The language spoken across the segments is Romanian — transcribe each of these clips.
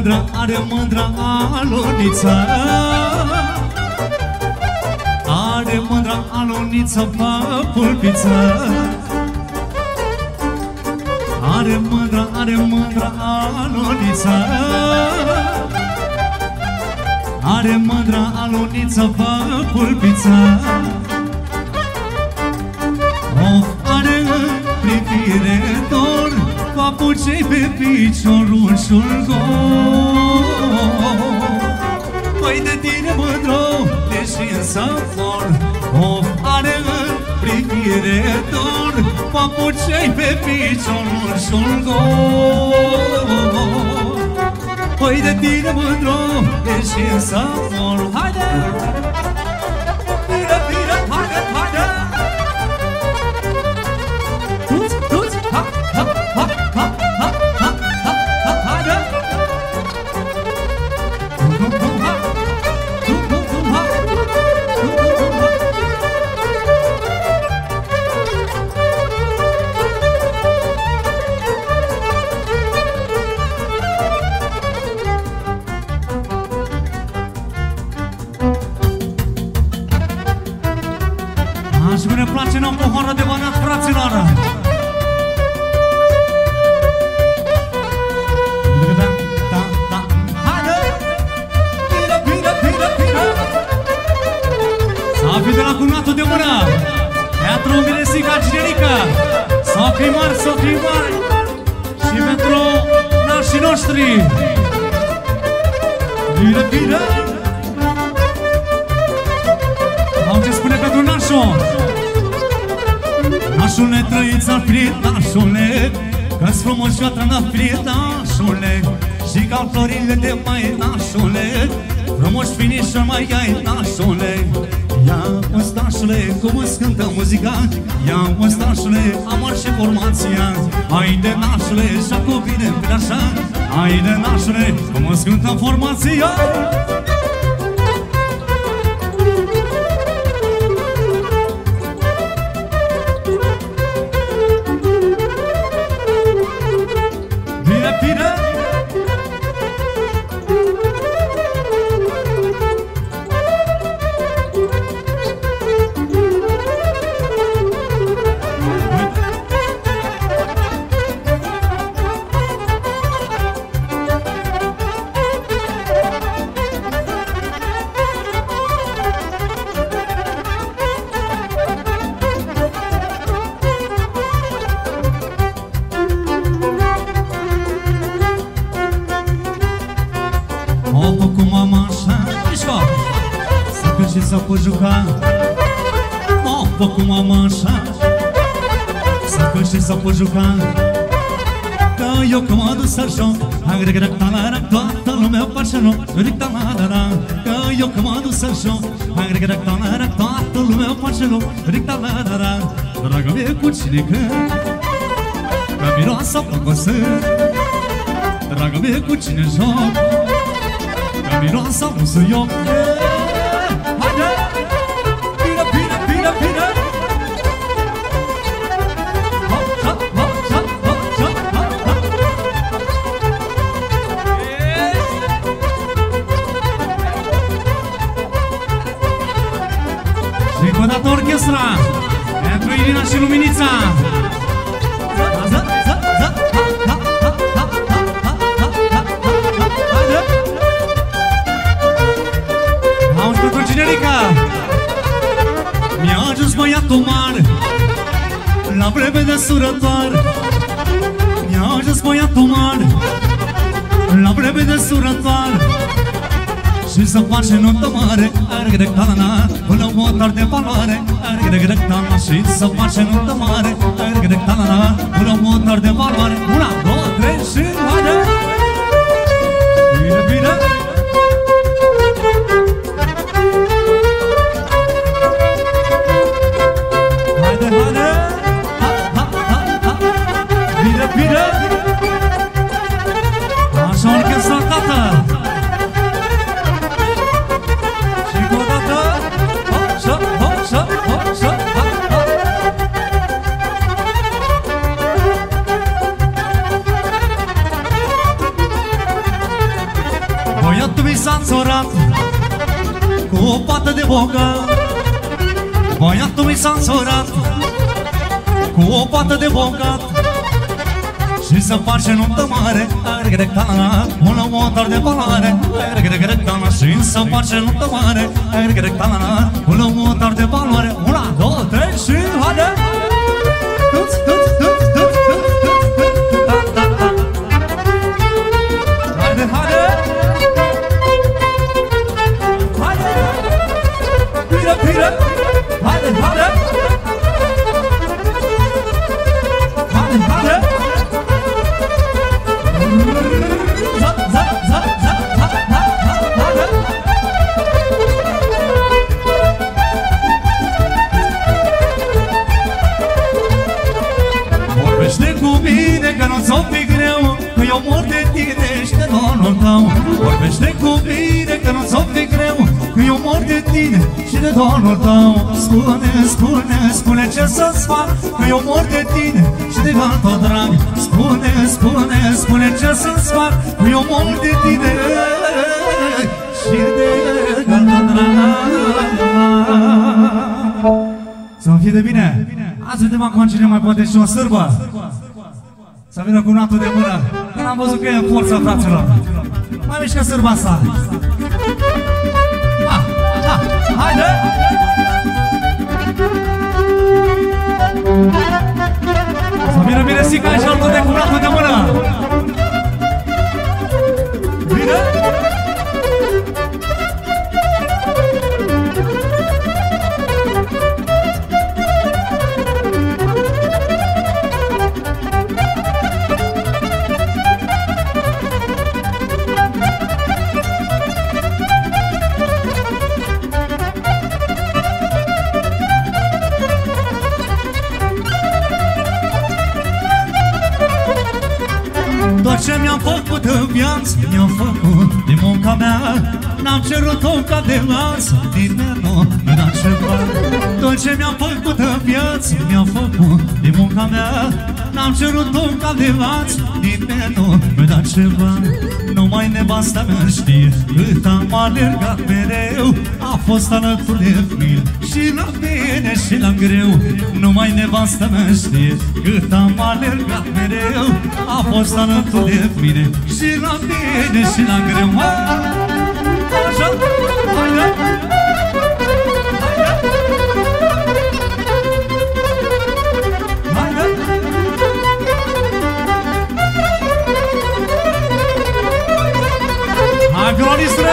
are mândra alunița. Are mândra alunița pe pulpiță. Are mândra alunița. Are mândra alunița pe pulpiță. Of, are privire dor, papucei pe piciorușul gol. Păi de tine mândro, deși în săfor. Of, are privire dor, papucei pe piciorușul gol. Păi de tine mândro, deși în săfor. Haide! Bine, bine, haide, haide! Și ne place n-am pohoară de banat, fraților. Haide! Bine, bine, bine, bine! S-a fi de la cumnatul de mână. Pentru Miresica Generica, socrii mari și pentru nașii noștri. Bine, bine! Am ce spune pentru nașul. Nașule, trăiți-a frit, nașule, că-ți frumos joatra n-a frit, nașule. Și ca florile de mai, nașule, frumos finișor mai ai, nașule. Ia mustașule, cum îți cântă muzica. Ia mustașule, amor și formația. Haide, nașule, și cu bine prin așa. Haide, nașule, cum îți cântă formația. Să pot juca, mă cu mama așa. Să cânt și să pot juca, că eu că mă duc să joc. Toată lumea face loc. Că eu că mă duc să joc. Toată lumea face loc. Dragă mie cu cine cânt, că miroasă păcosă. Dragă mie cu cine joc, că miroasă musuioc. Și încă o dată orchestra pentru Irina și Luminița. Auzi pentru Generica. Mi-a ajuns băiatul mare la vreme de surătoare. Mi-a ajuns băiatul mare la vreme de surătoare. Și să face nuntă mare, argrectana, până motor de valoare, argrectana. Și să face nuntă mare, argrectana, până motor de valoare. 1, 2, 3 și haide! Bine, bine! Haide, haide! Ha, ha, ha, ha! Bine, bine! Așa orchestra, tata! s-a înțorat cu o pată de bogat. Băiatul mi s-a înțorat cu o pată de bogat și să face nuntă mare, un motor de valoare, și să face nuntă mare, un motor de valoare. 1, 2, 3 și haide! Haide, haide! Haide! Pire, pire! Haide, haide! Haide, haide! Vorbește cu mine că nu ți-o fi greu, că eu mor de tine și de dorul tău. Vorbește cu mine că nu ți-o fi greu, că eu mor de tine și de dorul tău. Spune, spune, spune ce să-ți fac, că eu mor de tine și de altă drag. Spune, spune, spune ce să-ți fac, că eu mor de tine și de altă drag. Să-mi fie de bine! Azi vedem acum cine mai poate și o sârbă. Să vină cu natul de mână. Că n-am văzut că e în forță, fraților. Mai mișcă sârba asta. Ha, ha, haide! Să vină bine Sica și altul de cu natul de mână. Vine! Tot ce mi-am făcut în viață, mi-am făcut din munca mea. N-am cerut-o ca de lasă, nimeni nu mi-a dat ceva. Tot ce mi-am făcut în viață, mi-am făcut din munca mea. N-am cerut-o ca de lasă, nimeni nu mi-a dat ceva. Numai nevasta mea știe cât am alergat mereu. A fost alături de mine și la bine și la greu. Numai nevasta mea știe cât am alergat mereu. A fost alături de mine și la bine și la greu. Așa, haide! Haide! Hai, gloristre!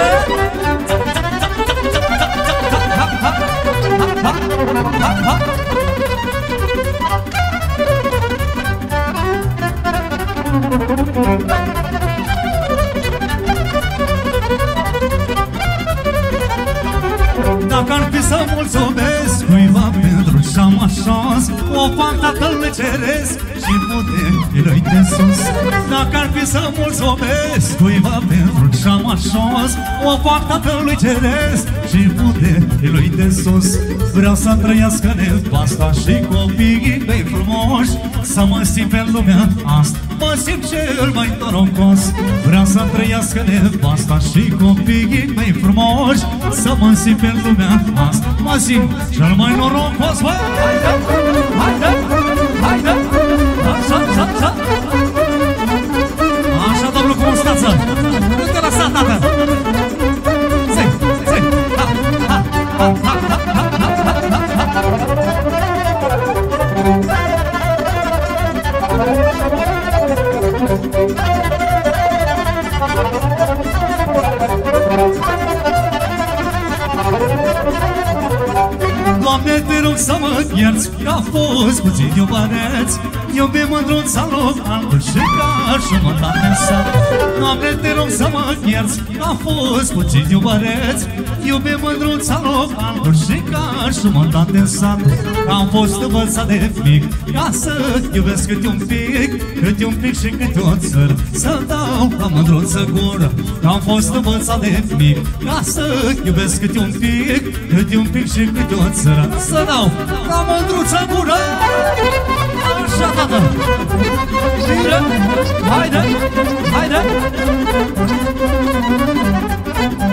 Dacă ar fi să mulțumesc cuiva pentru ce-am ajuns, o fac Tatălui Ceresc și puterile de sus. Dacă ar fi să mulțumesc cuiva pentru ce-am ajuns, o fac Tatălui Ceresc și puterile de sus. Vreau să trăiască nevasta și copiii mei frumoși, să mă simt pe lumea asta, mă simt cel mai norocos. Vreau să trăiască nevasta și copiii mei frumoși, să mă simt pe lumea asta, mă simt cel mai norocos. Haide, haide, haide, așa, așa, așa. Așa, domnul cu mustață, nu te lăsa, tată. Zi, zi, ha, ha, ha, ha, ha, ha, ha, ha, ha. Doamne, te rog să mă ierți, că a fost puțin iubăreț. Iubi mândruța locală și ca jumătate în sat. Doamne, te rog să mă ierți, că a fost puțin iubăreț. Iubi mândruța locală și ca jumătate în sat. Că am fost învățat de mic ca să iubesc câte un pic și câte o țără, să dau la mândruță gură. Că am fost învățat de mic ca să iubesc câte un pic și câte o țără, să dau la mândruță gură. Așa, tată! Bine! Haide! Haide!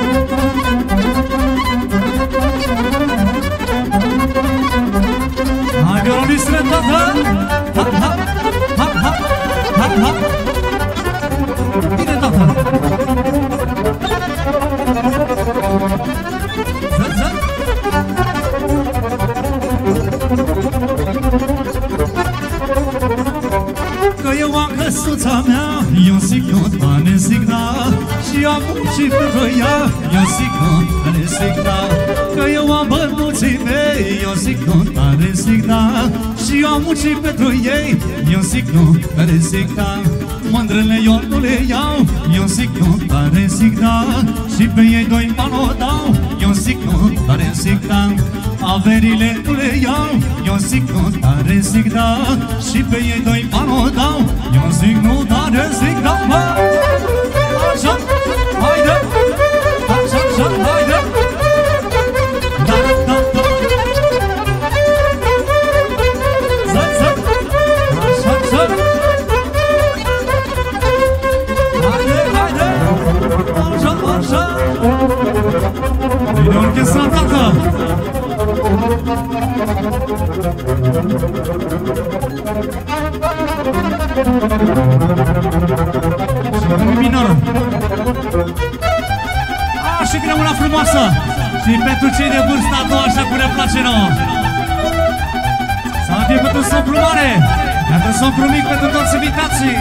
pentru ea, eu zic nu, tare zic da. Că eu am bănuții mei, eu zic nu, tare zic da. Și eu am muncit pentru ei, eu zic nu, tare zic da. Mândrele eu nu le iau, eu zic nu, tare zic da. Și pe ei doi bani o dau, eu zic nu, tare zic da. Averile nu le iau, eu zic nu, tare zic da. Și pe ei doi bani o dau, eu zic nu, tare zic da. Așa, haide, așa, așa, haide. Da, da, da. Ză, ză, așa, așa. Haide, haide, așa, așa. Vine orchestra, tata. Și minor. Și vine una frumoasă. Și pentru cei de vârsta a doua, așa cum ne place nouă. Să fie pentru sopru mare, pentru sopru mic, pentru toți invitații.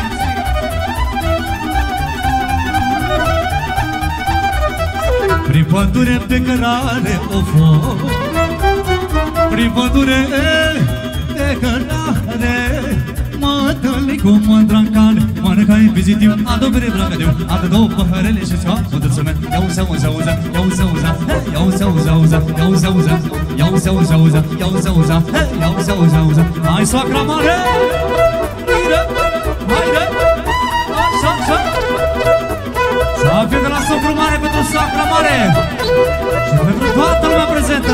Prin pădure pe cărare o foc, prin pădure pe cărare mă întâlni cu mândra-n cane. Mănâncă-i vizitiv, adu bere bracadeu, adu două păhărele și scoat mândruță mea. Iau să uza, uza, iau să uza, iau să uza, uza, iau să uza, iau să uza, uza, iau să uza, iau să uza, uza. Hai soacra mare! Haide, haide, așa, așa. Să fie de la socru mare pentru soacra mare și pentru toată lumea prezentă.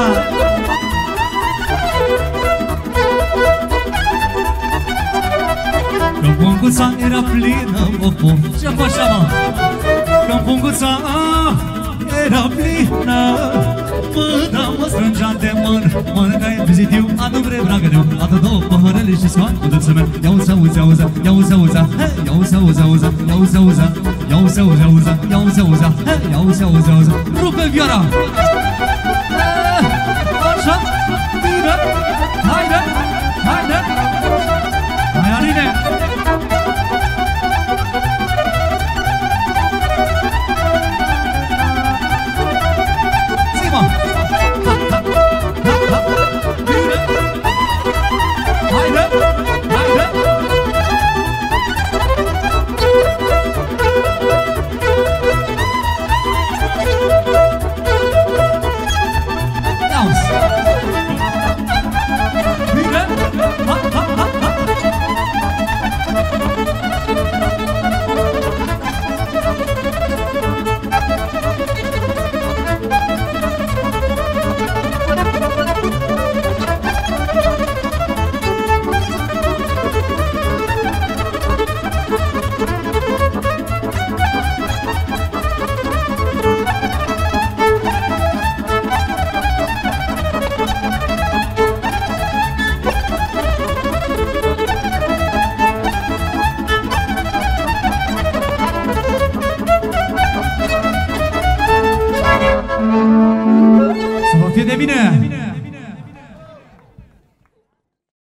Când punguța era plină, of, ce așa, mă? Când punguța era plină, mâna mă strângea de mână. Mănâncă-i vizitiv, adu bre bragădeu, adu două păhărele și scoat mândruță mea. Iau să uza, uza, iau să uza, iau să uza, uza, iau să uza, iau să uza, uza, iau să uza, iau să uza, uza. Rupe vioara! Așa, bine, haide, haide, hai Aline! Zi-mă! Bine! Haide, haide! Să vă fie de bine!